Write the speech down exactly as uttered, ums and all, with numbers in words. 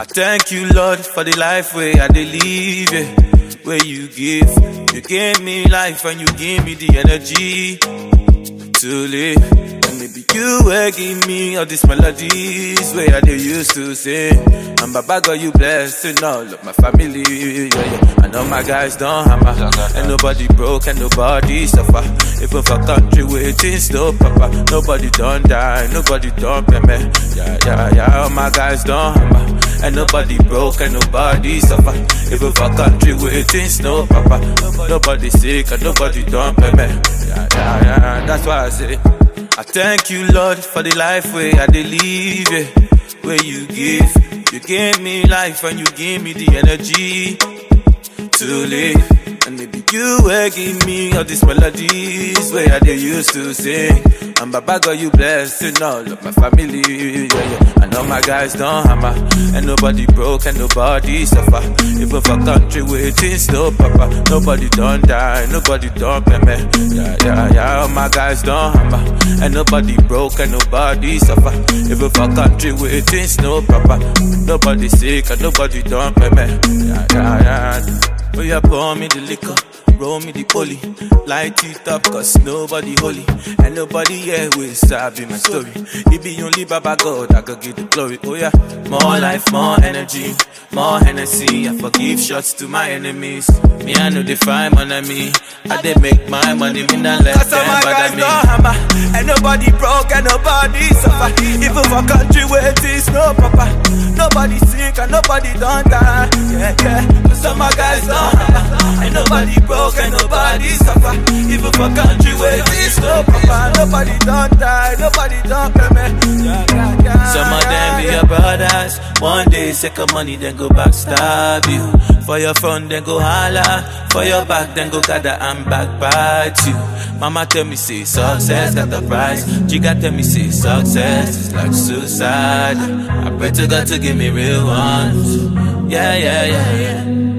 thank you, Lord, for the life where I dey live, yeah. Where you give, you gave me life and you give me the energy to live. And maybe you will give me all these melodies where I dey used to sing. And Baba God, you blessed and all of my family, yeah, yeah. I know my guys don't hammer, and nobody broke and nobody suffer. Even for country waiting still papa, nobody don't die, nobody don't pay me. Yeah, yeah, yeah, all my guys don't hammer, and nobody broke and nobody suffer. Even for country waiting still papa, nobody sick and nobody don't pay me. Yeah, yeah, yeah, that's why I say I thank you, Lord, for the life where I dey live, yeah. Where you give, you gave me life and you give me the energy to live. And maybe you will give me all these melodies where I dey used to sing. And Baba God, you blessed and all of my family, yeah, yeah. I know my guys don't hammer, and nobody broke and nobody suffer. Even for country waiting still papa, nobody don't die, nobody don't pay me. Yeah, yeah, yeah, all my guys don't hammer, and nobody broke and nobody suffer. Even for country waiting still papa, nobody sick and nobody don't pay me. Yeah, yeah, yeah. Oh yeah, pour me the liquor, roll me the poly, light it up cause nobody holy, and nobody here will sabi my story. It be only Baba God I could give the glory. Oh yeah, more life, more energy, more Hennessy. I forgive shots to my enemies. Me I know they find money on me, I they make my money, me not let them bother me. No hammer, and nobody broke and nobody suffer. Even for country where it is no papa, nobody sick and nobody don't die. Yeah, yeah, cause all my guys don't hammer, and nobody broke and nobody suffer. Even for country where it is no papa, nobody don't die, nobody don't pay me. Yeah, yeah, yeah, some of them be your brothers. One day sick of money, then go backstab you. For your front, then go holla. For your back, then go gather and backbite you. Mama tell me say success got the price. Chica tell me say success is like suicide. I pray to God to give me real ones. Yeah, yeah, yeah, yeah.